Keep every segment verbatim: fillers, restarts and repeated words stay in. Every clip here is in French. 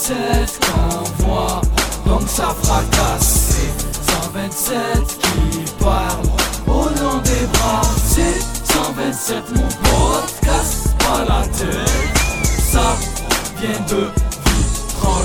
vingt-sept qu'on voit, donc ça fracasse. C'est cent vingt-sept qui parle au nom des bras. C'est cent vingt-sept mon podcast, pas la tête. Ça vient de Vitrolles.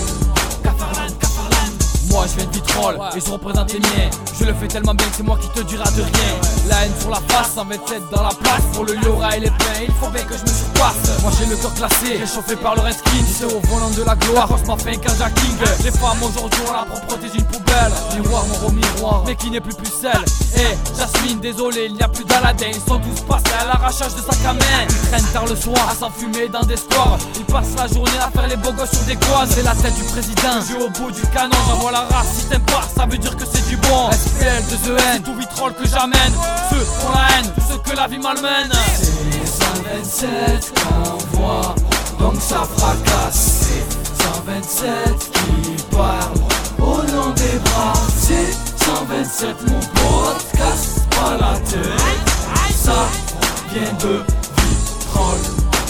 Moi je viens de Vitrolles et je représente les miens. Je le fais tellement bien que c'est moi qui te dira de rien. La haine sur la face, cent vingt-sept dans la place. Pour le Liora et les pains, il faut bien que je me surpasse. Moi j'ai le cœur classé, réchauffé par le reskin. C'est au volant de la gloire, force m'a fait un Kanja King. Les femmes aujourd'hui ont la propreté d'une poubelle. Miroir, mon miroir, mais qui n'est plus pucelle. Eh, Jasmine, désolé, il n'y a plus d'Aladin. Ils sont tous passés à l'arrachage de sac à main. Ils traînent tard le soir, à s'enfumer dans des scores. Ils passent la journée à faire les beaux gosses sur des quads. C'est la tête du président, je au bout du canon. J'envoie la race, si t'aimes pas, ça veut dire que c'est du bon. S P L de The N, c'est tout Vitrolles que j'amène. Ceux qui ont la haine, tous ceux que la vie malmène. C'est cent vingt-sept qu'on voit, donc ça fracasse. C'est cent vingt-sept qui parle au nom des bras. C'est cent vingt-sept mon podcast, pas la tête. Ça vient de Vitrolles.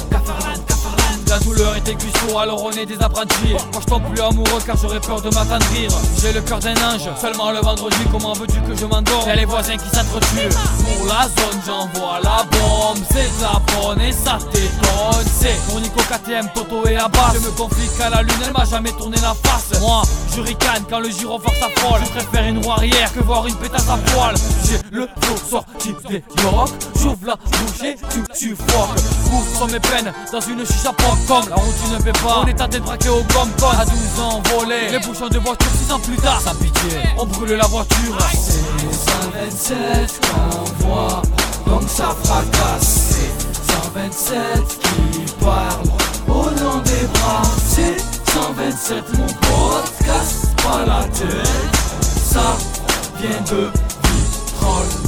La douleur est aiguë sourd, alors on est des apprentis. Moi je tombe plus amoureux car j'aurais peur de m'attendrir. J'ai le cœur d'un ange, seulement le vendredi. Comment veux-tu que je m'endorme? Y'a les voisins qui s'entretuent. Pour la zone j'envoie la bombe. C'est de la bonne et ça t'étonne. C'est pour Nico K T M, Toto et Abbas. Je me confie qu'à la lune elle m'a jamais tourné la face. Moi je ricane quand le gyrophare s'affole. Je préfère une roue arrière que voir une pétasse à poil. J'ai le flow sorti des York. J'ouvre la bouche et tu suffoques. Où sont mes peines dans une chicha pop. Comme la route tu ne paie pas, on est à débraquer au gomme-con. À douze ans volé, les bouchons de voiture, six ans plus tard, sans pitié, on brûle la voiture. C'est cent vingt-sept qu'on voit, donc ça fracasse. C'est cent vingt-sept qui parle au nom des bras. C'est cent vingt-sept mon podcast, pas la tête. Ça vient de Vitrolles.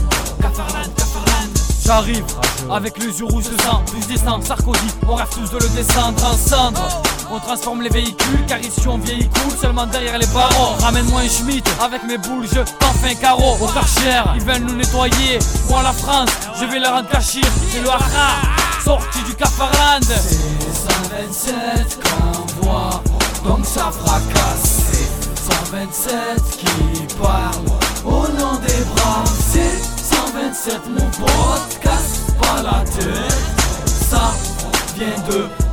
J'arrive avec les yeux rouges de sang, plus descend Sarkozy, on rêve tous de le descendre en cendre. On transforme les véhicules car ici on véhicule seulement derrière les barreaux. Ramène-moi un Schmitt avec mes boules, je t'en fais un carreau. Au Karcher, ils veulent nous nettoyer. Moi la France, je vais leur rendre cachir. C'est le hara, sorti du Cafarland. C'est cent vingt-sept qu'on voit, donc ça fracasse. C'est cent vingt-sept qui parle au nom des bras. C'est cent vingt-sept mon podcast, pas la tête. Ça vient de